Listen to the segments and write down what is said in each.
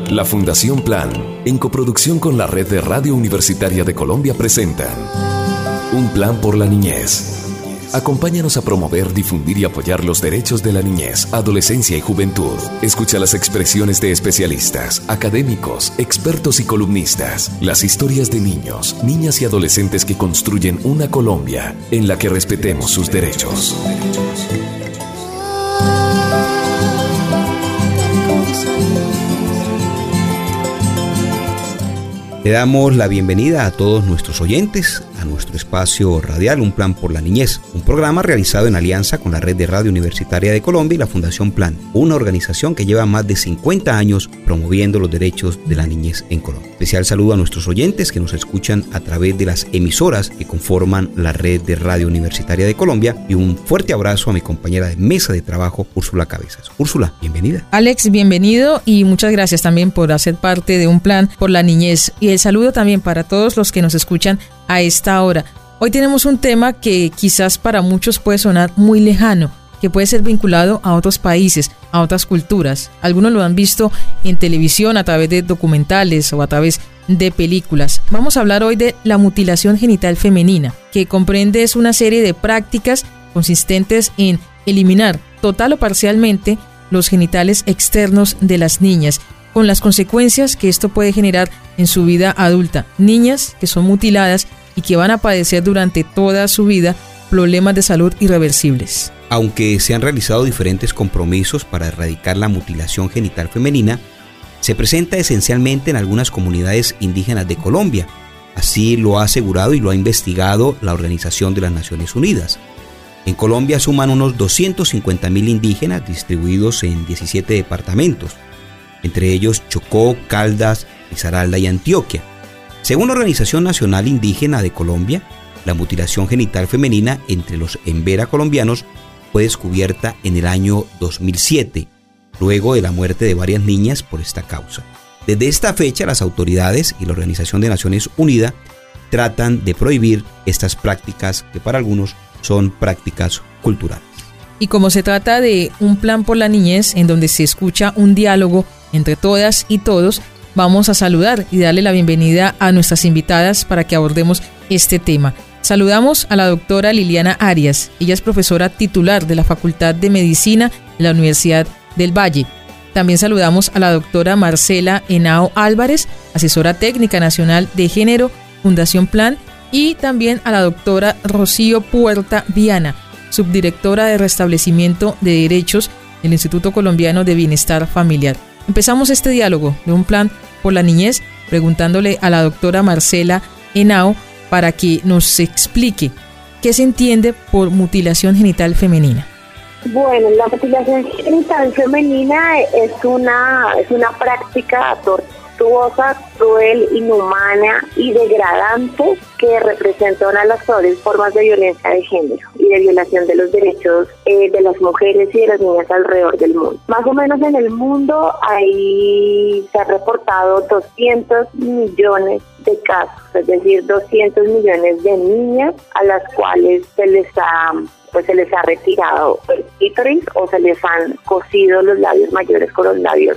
la Fundación Plan, en coproducción con la Red de Radio Universitaria de Colombia, presentan Un Plan por la Niñez. Acompáñanos a promover, difundir y apoyar los derechos de la niñez, adolescencia y juventud. Escucha las expresiones de especialistas, académicos, expertos y columnistas. Las historias de niños, niñas y adolescentes que construyen una Colombia en la que respetemos sus derechos. Le damos la bienvenida a todos nuestros oyentes a nuestro espacio radial Un Plan por la Niñez, un programa realizado en alianza con la Red de Radio Universitaria de Colombia y la Fundación Plan, una organización que lleva más de 50 años promoviendo los derechos de la niñez en Colombia. Especial saludo a nuestros oyentes que nos escuchan a través de las emisoras que conforman la Red de Radio Universitaria de Colombia y un fuerte abrazo a mi compañera de mesa de trabajo, Úrsula Cabezas. Úrsula, bienvenida. Alex, bienvenido y muchas gracias también por hacer parte de Un Plan por la Niñez. Y el saludo también para todos los que nos escuchan a esta hora. Hoy tenemos un tema que quizás para muchos puede sonar muy lejano, que puede ser vinculado a otros países, a otras culturas. Algunos lo han visto en televisión a través de documentales o a través de películas. Vamos a hablar hoy de la mutilación genital femenina, que comprende una serie de prácticas consistentes en eliminar total o parcialmente los genitales externos de las niñas, con las consecuencias que esto puede generar en su vida adulta. Niñas que son mutiladas y que van a padecer durante toda su vida problemas de salud irreversibles. Aunque se han realizado diferentes compromisos para erradicar la mutilación genital femenina, se presenta esencialmente en algunas comunidades indígenas de Colombia. Así lo ha asegurado y lo ha investigado la Organización de las Naciones Unidas. En Colombia suman unos 250.000 indígenas distribuidos en 17 departamentos, entre ellos Chocó, Caldas, Risaralda y Antioquia. Según la Organización Nacional Indígena de Colombia, la mutilación genital femenina entre los embera colombianos fue descubierta en el año 2007, luego de la muerte de varias niñas por esta causa. Desde esta fecha, las autoridades y la Organización de Naciones Unidas tratan de prohibir estas prácticas que para algunos son prácticas culturales. Y como se trata de un plan por la niñez en donde se escucha un diálogo entre todas y todos, vamos a saludar y darle la bienvenida a nuestras invitadas para que abordemos este tema. Saludamos a la doctora Liliana Arias. Ella es profesora titular de la Facultad de Medicina de la Universidad del Valle. También saludamos a la doctora Marcela Henao Álvarez, asesora técnica nacional de género, Fundación Plan, y también a la doctora Rocío Puerta Viana, subdirectora de restablecimiento de derechos del Instituto Colombiano de Bienestar Familiar. Empezamos este diálogo de Un Plan por la Niñez preguntándole a la doctora Marcela Henao para que nos explique qué se entiende por mutilación genital femenina. Bueno, la mutilación genital femenina es una práctica tortuosa, cruel, inhumana y degradante que representa una de las peores formas de violencia de género y de violación de los derechos de las mujeres y de las niñas alrededor del mundo. Más o menos en el mundo se ha reportado 200 millones de casos, es decir, 200 millones de niñas a las cuales se les ha retirado el clítoris o se les han cosido los labios mayores con los labios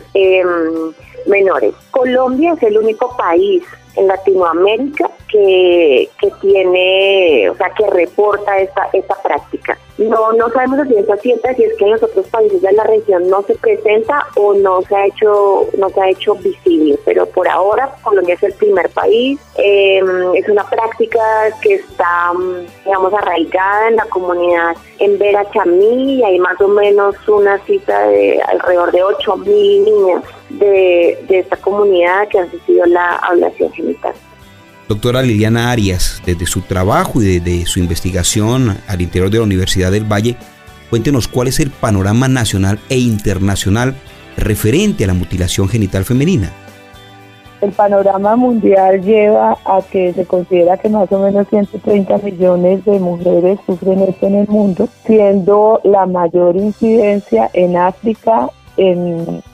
menores. Colombia es el único país en Latinoamérica que tiene, que reporta esta práctica. No sabemos a ciencia cierta si es que en los otros países de la región no se presenta o no se ha hecho visible, pero por ahora Colombia es el primer país. Es una práctica que está, arraigada en la comunidad embera chamí, y hay más o menos una cifra de alrededor de 8.000 niñas de esta comunidad que han sufrido la ablación genital. Doctora Liliana Arias, desde su trabajo y desde su investigación al interior de la Universidad del Valle, cuéntenos cuál es el panorama nacional e internacional referente a la mutilación genital femenina. El panorama mundial lleva a que se considera que más o menos 130 millones de mujeres sufren esto en el mundo, siendo la mayor incidencia en África, en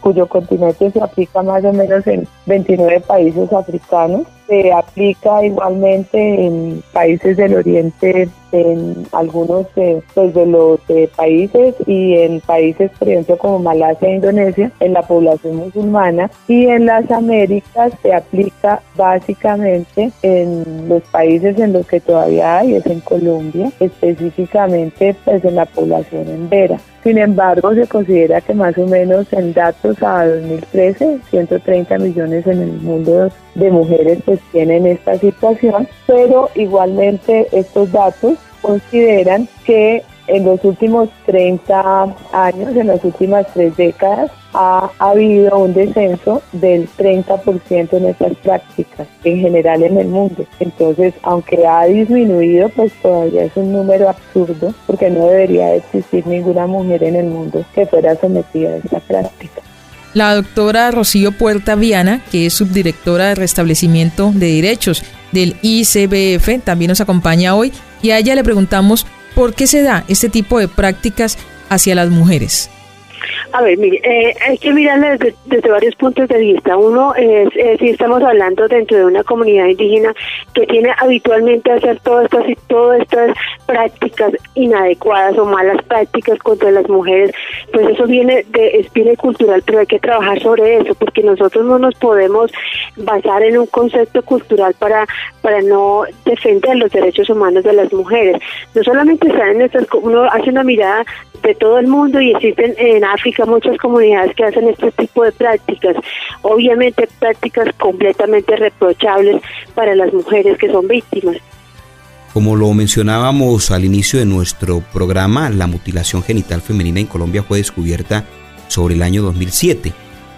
cuyo continente se aplica más o menos en 29 países africanos. Se aplica igualmente en países del Oriente, en algunos de los países, y en países, por ejemplo, como Malasia e Indonesia, en la población musulmana. Y en las Américas se aplica básicamente en los países en los que todavía hay, es en Colombia, específicamente pues en la población embera. Sin embargo, se considera que más o menos en datos a 2013, 130 millones en el mundo de mujeres pues tienen esta situación, pero igualmente estos datos consideran que en los últimos 30 años, en las últimas 3 décadas, ha habido un descenso del 30% en estas prácticas, en general en el mundo. Entonces, aunque ha disminuido, pues todavía es un número absurdo, porque no debería existir ninguna mujer en el mundo que fuera sometida a esta práctica. La doctora Rocío Puerta Viana, que es subdirectora de Restablecimiento de Derechos del ICBF, también nos acompaña hoy, y a ella le preguntamos por qué se da este tipo de prácticas hacia las mujeres. A ver, mire, hay que mirarla desde varios puntos de vista. Uno es si estamos hablando dentro de una comunidad indígena que tiene habitualmente a hacer todas estas prácticas inadecuadas o malas prácticas contra las mujeres, pues eso viene de espina cultural, pero hay que trabajar sobre eso, porque nosotros no nos podemos basar en un concepto cultural para no defender los derechos humanos de las mujeres. No solamente están en estas, uno hace una mirada de todo el mundo y existen en África muchas comunidades que hacen este tipo de prácticas, obviamente prácticas completamente reprochables para las mujeres que son víctimas. Como lo mencionábamos al inicio de nuestro programa, la mutilación genital femenina en Colombia fue descubierta sobre el año 2007.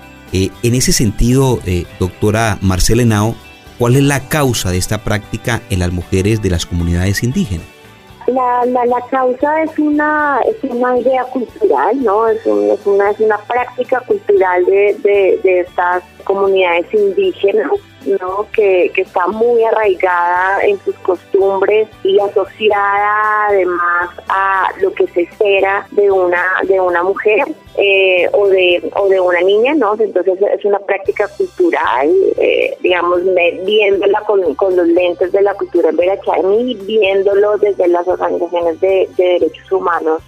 En ese sentido, doctora Marcela Henao, ¿cuál es la causa de esta práctica en las mujeres de las comunidades indígenas? La causa es una idea cultural, ¿no? Es una práctica cultural de estas comunidades indígenas, ¿no? Que está muy arraigada en sus costumbres y asociada además a lo que se espera de una mujer o de una niña, ¿no? Entonces es una práctica cultural, digamos, viéndola con los lentes de la cultura embera-charmí, viéndolo desde las organizaciones de derechos humanos.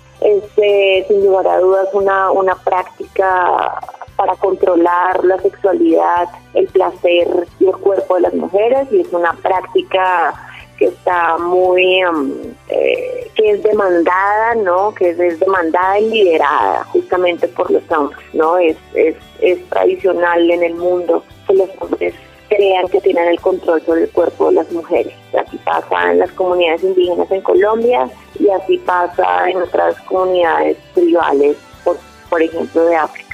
Sin lugar a dudas una práctica para controlar la sexualidad, el placer y el cuerpo de las mujeres, y es una práctica que está muy que es demandada, ¿no? Que es demandada y liderada justamente por los hombres, ¿no? Es tradicional en el mundo que los hombres crean que tienen el control sobre el cuerpo de las mujeres. Así pasa en las comunidades indígenas en Colombia y así pasa en otras comunidades tribales, por ejemplo, de África.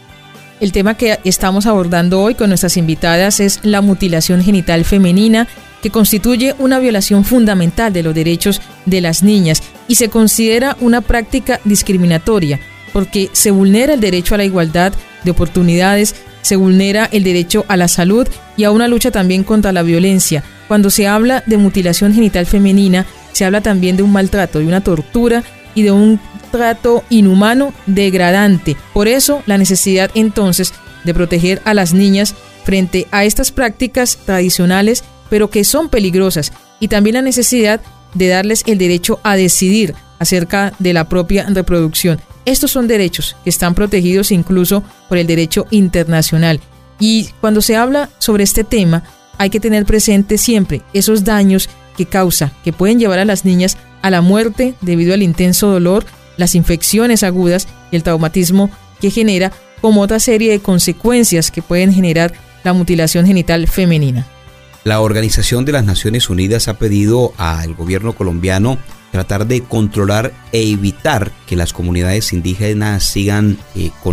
El tema que estamos abordando hoy con nuestras invitadas es la mutilación genital femenina, que constituye una violación fundamental de los derechos de las niñas y se considera una práctica discriminatoria porque se vulnera el derecho a la igualdad de oportunidades, se vulnera el derecho a la salud y a una lucha también contra la violencia. Cuando se habla de mutilación genital femenina, se habla también de un maltrato, de una tortura y de un trato inhumano, degradante. Por eso, la necesidad entonces de proteger a las niñas frente a estas prácticas tradicionales, pero que son peligrosas, y también la necesidad de darles el derecho a decidir acerca de la propia reproducción. Estos son derechos que están protegidos incluso por el derecho internacional. Y cuando se habla sobre este tema, hay que tener presente siempre esos daños que causa, que pueden llevar a las niñas a la muerte debido al intenso dolor, las infecciones agudas y el traumatismo que genera, como otra serie de consecuencias que pueden generar la mutilación genital femenina. La Organización de las Naciones Unidas ha pedido al gobierno colombiano tratar de controlar e evitar que las comunidades indígenas sigan con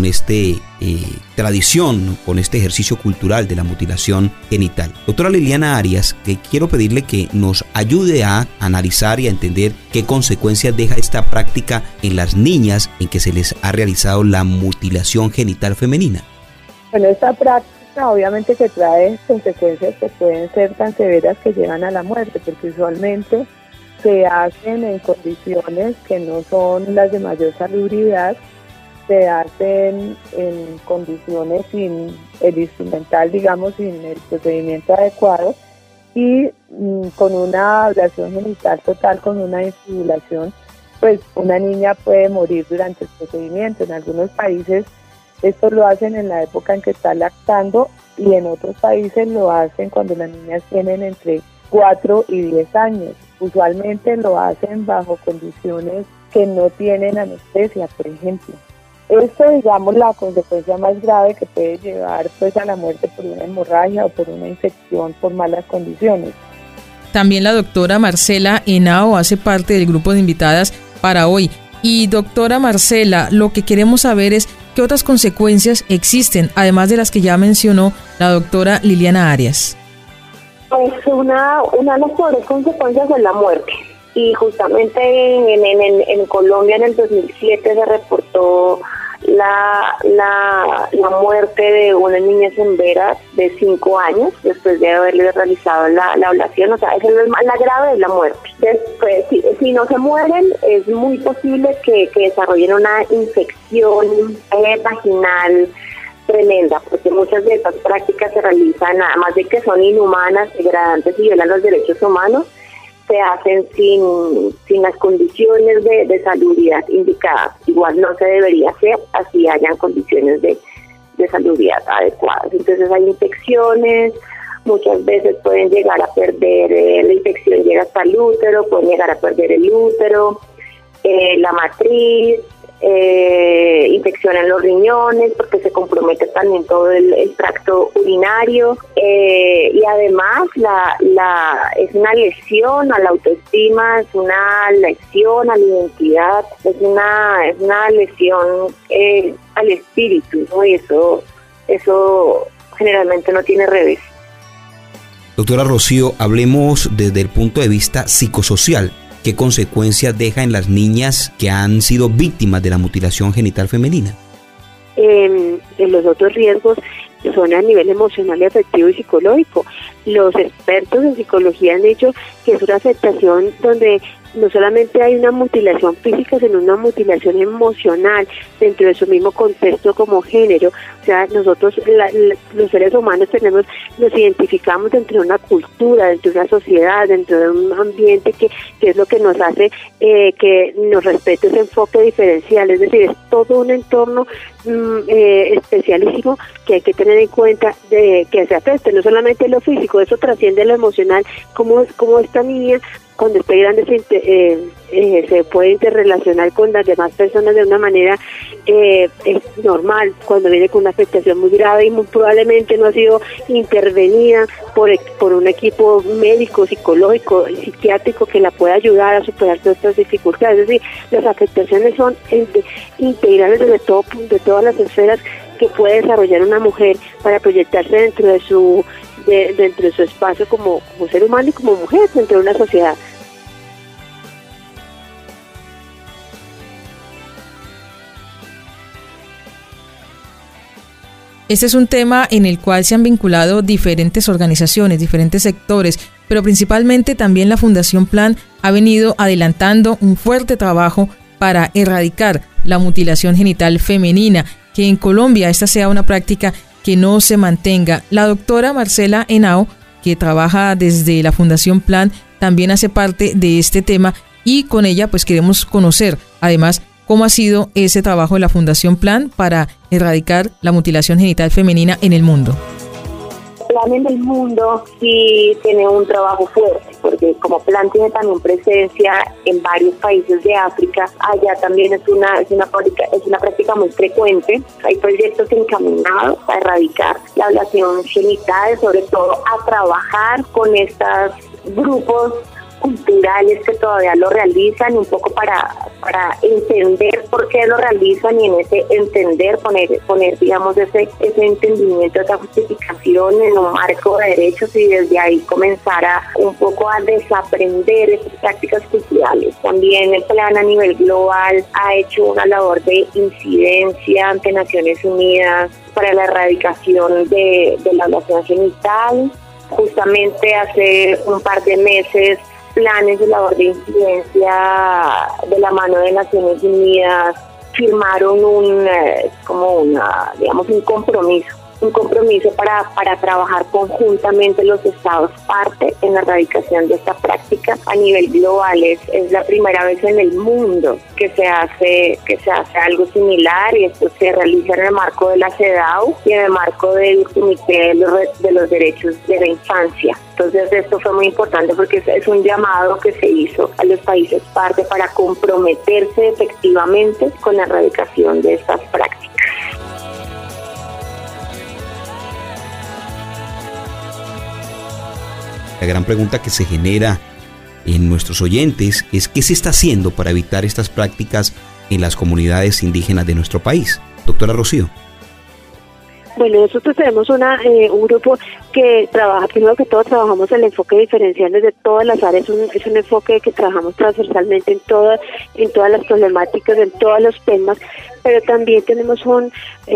tradición, con este ejercicio cultural de la mutilación genital. Doctora Liliana Arias, que quiero pedirle que nos ayude a analizar y a entender qué consecuencias deja esta práctica en las niñas en que se les ha realizado la mutilación genital femenina. Bueno, esta práctica obviamente que trae consecuencias que pueden ser tan severas que llevan a la muerte, porque usualmente se hacen en condiciones que no son las de mayor salubridad se hacen en condiciones sin el instrumental, digamos, sin el procedimiento adecuado, y con una ablación genital total, con una infibulación, pues una niña puede morir durante el procedimiento. En algunos países esto lo hacen en la época en que está lactando, y en otros países lo hacen cuando las niñas tienen entre 4 y 10 años. Usualmente lo hacen bajo condiciones que no tienen anestesia, por ejemplo. Esto, digamos, la consecuencia más grave que puede llevar pues a la muerte por una hemorragia o por una infección por malas condiciones. También la doctora Marcela Henao hace parte del grupo de invitadas para hoy. Y doctora Marcela, lo que queremos saber es qué otras consecuencias existen, además de las que ya mencionó la doctora Liliana Arias. Pues una de las peores consecuencias es la muerte. Y justamente en Colombia en el 2007 se reportó la muerte de una niña hembera de 5 años después de haberle realizado la ablación. O sea, esa es la grave de la muerte. Después, si no se mueren, es muy posible que desarrollen una infección vaginal tremenda, porque muchas de estas prácticas se realizan, además de que son inhumanas, degradantes y violan los derechos humanos, se hacen sin las condiciones de salubridad indicadas. Igual no se debería hacer así hayan condiciones de salubridad adecuadas. Entonces hay infecciones, muchas veces pueden llegar a perder, la infección llega hasta el útero, pueden llegar a perder el útero, la matriz, infección en los riñones, porque se compromete también todo el tracto urinario, y además es una lesión a la autoestima, es una lesión a la identidad, es una lesión al espíritu, ¿no? Y eso generalmente no tiene revés. Doctora Rocío, hablemos desde el punto de vista psicosocial. ¿Qué consecuencias deja en las niñas que han sido víctimas de la mutilación genital femenina? Los otros riesgos son a nivel emocional, afectivo y psicológico. Los expertos en psicología han dicho que es una afectación donde no solamente hay una mutilación física, sino una mutilación emocional dentro de su mismo contexto como género. O sea, nosotros los seres humanos nos identificamos dentro de una cultura, dentro de una sociedad, dentro de un ambiente que es lo que nos hace que nos respete ese enfoque diferencial. Es decir, es todo un entorno especialísimo que hay que tener en cuenta de que se afecte, no solamente lo físico, eso trasciende lo emocional, como esta niña cuando esté grande se puede interrelacionar con las demás personas de una manera es normal. Cuando viene con una afectación muy grave y muy probablemente no ha sido intervenida por un equipo médico, psicológico, psiquiátrico que la pueda ayudar a superar todas estas dificultades. Es decir, las afectaciones son integrales de todas las esferas que puede desarrollar una mujer para proyectarse dentro de su espacio como ser humano y como mujer dentro de una sociedad. Este es un tema en el cual se han vinculado diferentes organizaciones, diferentes sectores, pero principalmente también la Fundación Plan ha venido adelantando un fuerte trabajo para erradicar la mutilación genital femenina, que en Colombia esta sea una práctica que no se mantenga. La doctora Marcela Henao, que trabaja desde la Fundación Plan, también hace parte de este tema y con ella pues queremos conocer además cómo ha sido ese trabajo de la Fundación Plan para erradicar la mutilación genital femenina en el mundo. Plan en el mundo sí tiene un trabajo fuerte, porque como Plan tiene también presencia en varios países de África, allá también es una práctica muy frecuente. Hay proyectos encaminados a erradicar la ablación genital, sobre todo a trabajar con estos grupos culturales que todavía lo realizan, un poco para entender por qué lo realizan y en ese entender poner digamos ese entendimiento, esa justificación en un marco de derechos y desde ahí comenzar un poco a desaprender esas prácticas culturales. También el Plan a nivel global ha hecho una labor de incidencia ante Naciones Unidas para la erradicación de la ablación genital. Justamente hace un par de meses planes de labor de incidencia de la mano de Naciones Unidas firmaron un compromiso para trabajar conjuntamente los estados parte en la erradicación de esta práctica a nivel global. Es la primera vez en el mundo que se hace algo similar, y esto se realiza en el marco de la CEDAW y en el marco del Comité de los Derechos de la Infancia. Entonces esto fue muy importante porque es un llamado que se hizo a los países parte para comprometerse efectivamente con la erradicación de estas prácticas. La gran pregunta que se genera en nuestros oyentes es ¿qué se está haciendo para evitar estas prácticas en las comunidades indígenas de nuestro país? Doctora Rocío. Bueno, nosotros tenemos un grupo que trabaja, primero que todo trabajamos el enfoque diferencial desde todas las áreas, es un enfoque que trabajamos transversalmente en todas las problemáticas, en todos los temas, pero también tenemos un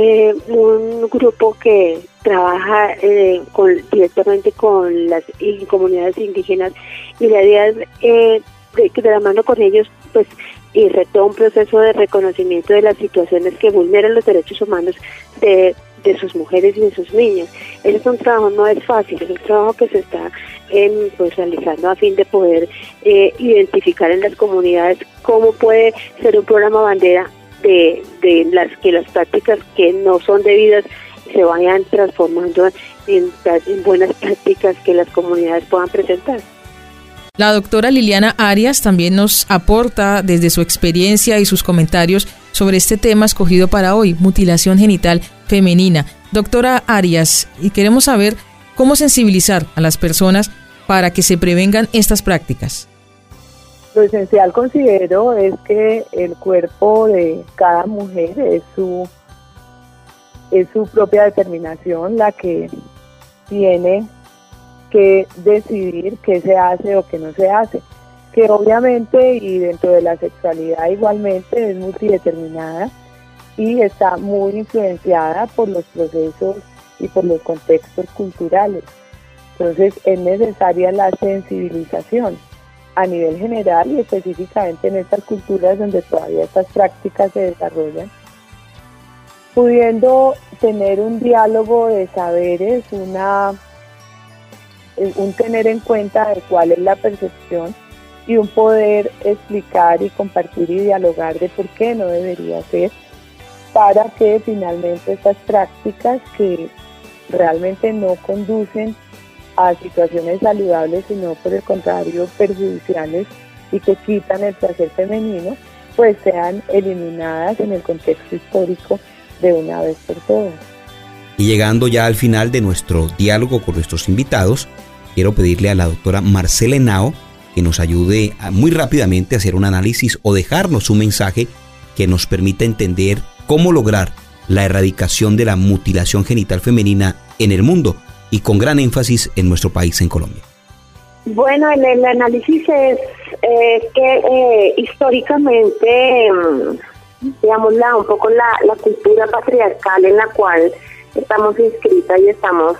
grupo que trabaja directamente con las comunidades indígenas, y la idea es de la mano con ellos, pues, y todo un proceso de reconocimiento de las situaciones que vulneran los derechos humanos de sus mujeres y de sus niños. Ese es un trabajo, no es fácil, es un trabajo que se está realizando a fin de poder identificar en las comunidades cómo puede ser un programa bandera de las prácticas que no son debidas se vayan transformando en buenas prácticas que las comunidades puedan presentar. La doctora Liliana Arias también nos aporta desde su experiencia y sus comentarios sobre este tema escogido para hoy, mutilación genital femenina. Doctora Arias, y queremos saber cómo sensibilizar a las personas para que se prevengan estas prácticas. Lo esencial, considero, es que el cuerpo de cada mujer es su propia determinación la que tiene que decidir qué se hace o qué no se hace, que obviamente y dentro de la sexualidad igualmente es multideterminada y está muy influenciada por los procesos y por los contextos culturales. Entonces es necesaria la sensibilización a nivel general y específicamente en estas culturas donde todavía estas prácticas se desarrollan, pudiendo tener un diálogo de saberes, un tener en cuenta de cuál es la percepción y un poder explicar y compartir y dialogar de por qué no debería ser, para que finalmente estas prácticas que realmente no conducen a situaciones saludables, sino por el contrario perjudiciales y que quitan el placer femenino, pues sean eliminadas en el contexto histórico de una vez por todas. Y llegando ya al final de nuestro diálogo con nuestros invitados, quiero pedirle a la doctora Marcela Henao que nos ayude muy rápidamente a hacer un análisis o dejarnos un mensaje que nos permita entender cómo lograr la erradicación de la mutilación genital femenina en el mundo y con gran énfasis en nuestro país, en Colombia. Bueno, el análisis es que históricamente, digamos, un poco la cultura patriarcal en la cual estamos inscritas y estamos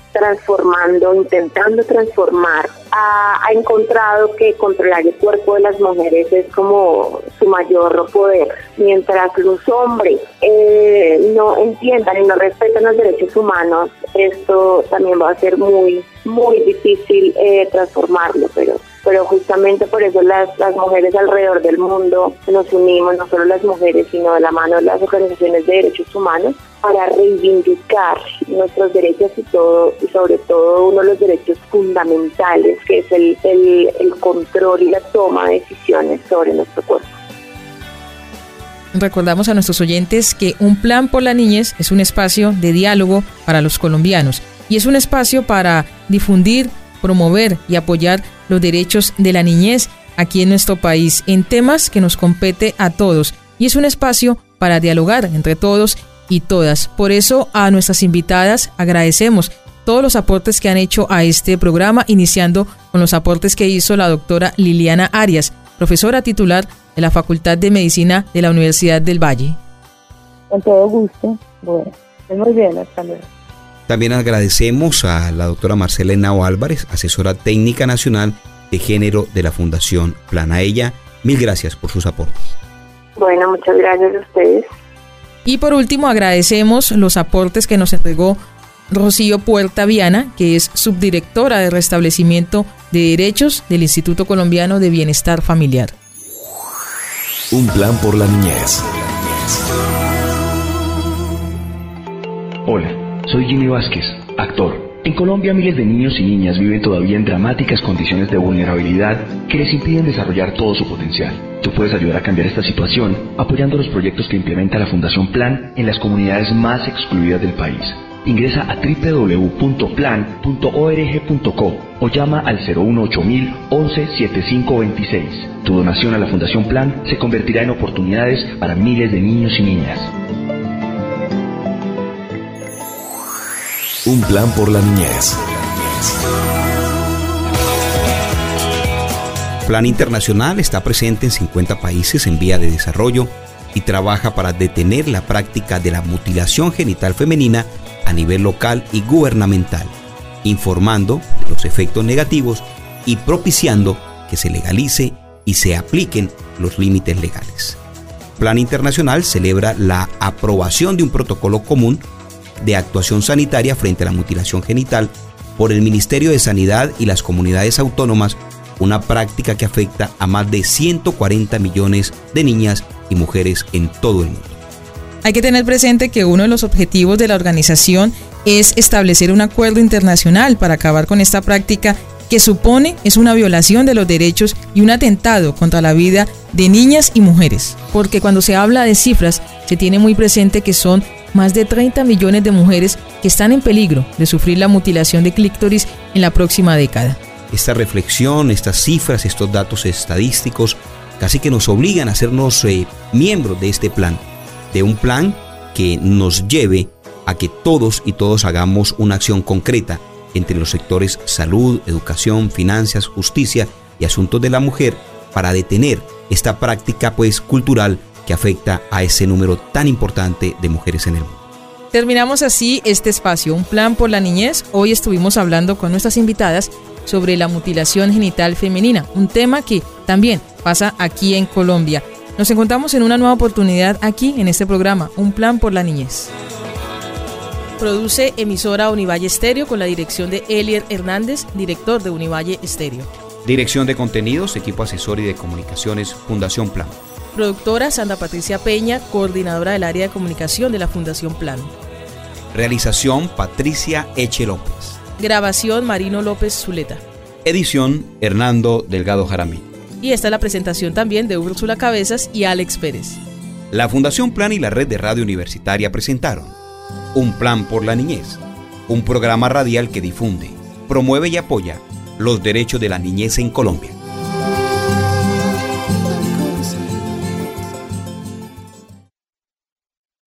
intentando transformar, ha encontrado que controlar el cuerpo de las mujeres es como su mayor poder. Mientras los hombres no entiendan y no respetan los derechos humanos, esto también va a ser muy, muy difícil transformarlo, pero justamente por eso las mujeres alrededor del mundo nos unimos, no solo las mujeres, sino de la mano de las organizaciones de derechos humanos, para reivindicar nuestros derechos y sobre todo uno de los derechos fundamentales, que es el control y la toma de decisiones sobre nuestro cuerpo. Recordamos a nuestros oyentes que Un Plan por la Niñez es un espacio de diálogo para los colombianos y es un espacio para difundir, promover y apoyar los derechos de la niñez aquí en nuestro país en temas que nos compete a todos, y es un espacio para dialogar entre todos y todas. Por eso a nuestras invitadas agradecemos todos los aportes que han hecho a este programa, iniciando con los aportes que hizo la doctora Liliana Arias, profesora titular de la Facultad de Medicina de la Universidad del Valle. Con todo gusto. Bueno, muy bien, hasta luego. También agradecemos a la doctora Marcela Henao Álvarez, asesora técnica nacional de género de la Fundación Plan. A ella, mil gracias por sus aportes. Bueno, muchas gracias a ustedes. Y por último, agradecemos los aportes que nos entregó Rocío Puerta Viana, que es subdirectora de Restablecimiento de Derechos del Instituto Colombiano de Bienestar Familiar. Un plan por la niñez. Hola, soy Jimmy Vázquez, actor. En Colombia miles de niños y niñas viven todavía en dramáticas condiciones de vulnerabilidad que les impiden desarrollar todo su potencial. Tú puedes ayudar a cambiar esta situación apoyando los proyectos que implementa la Fundación Plan en las comunidades más excluidas del país. Ingresa a www.plan.org.co o llama al 018.000 11 7526. Tu donación a la Fundación Plan se convertirá en oportunidades para miles de niños y niñas. Un plan por la niñez. Plan Internacional está presente en 50 países en vía de desarrollo y trabaja para detener la práctica de la mutilación genital femenina a nivel local y gubernamental, informando de los efectos negativos y propiciando que se legalice y se apliquen los límites legales. Plan Internacional celebra la aprobación de un protocolo común de actuación sanitaria frente a la mutilación genital por el Ministerio de Sanidad y las comunidades autónomas, una práctica que afecta a más de 140 millones de niñas y mujeres en todo el mundo. Hay que tener presente que uno de los objetivos de la organización es establecer un acuerdo internacional para acabar con esta práctica que es una violación de los derechos y un atentado contra la vida de niñas y mujeres. Porque cuando se habla de cifras, se tiene muy presente que son más de 30 millones de mujeres que están en peligro de sufrir la mutilación de clítoris en la próxima década. Esta reflexión, estas cifras, estos datos estadísticos casi que nos obligan a hacernos miembros de este plan, de un plan que nos lleve a que todos y todos hagamos una acción concreta entre los sectores salud, educación, finanzas, justicia y asuntos de la mujer para detener esta práctica cultural que afecta a ese número tan importante de mujeres en el mundo. Terminamos así este espacio, Un plan por la niñez. Hoy estuvimos hablando con nuestras invitadas sobre la mutilación genital femenina, un tema que también pasa aquí en Colombia. Nos encontramos en una nueva oportunidad aquí en este programa, Un plan por la niñez. Produce emisora Univalle Estéreo con la dirección de Elier Hernández, director de Univalle Estéreo. Dirección de contenidos, equipo asesor y de comunicaciones, Fundación Plan. Productora Sandra Patricia Peña, coordinadora del área de comunicación de la Fundación Plan. Realización Patricia Eche López. Grabación Marino López Zuleta. Edición Hernando Delgado Jaramillo. Y esta es la presentación también de Úrsula Cabezas y Alex Pérez. La Fundación Plan y la Red de Radio Universitaria presentaron Un plan por la niñez, un programa radial que difunde, promueve y apoya los derechos de la niñez en Colombia.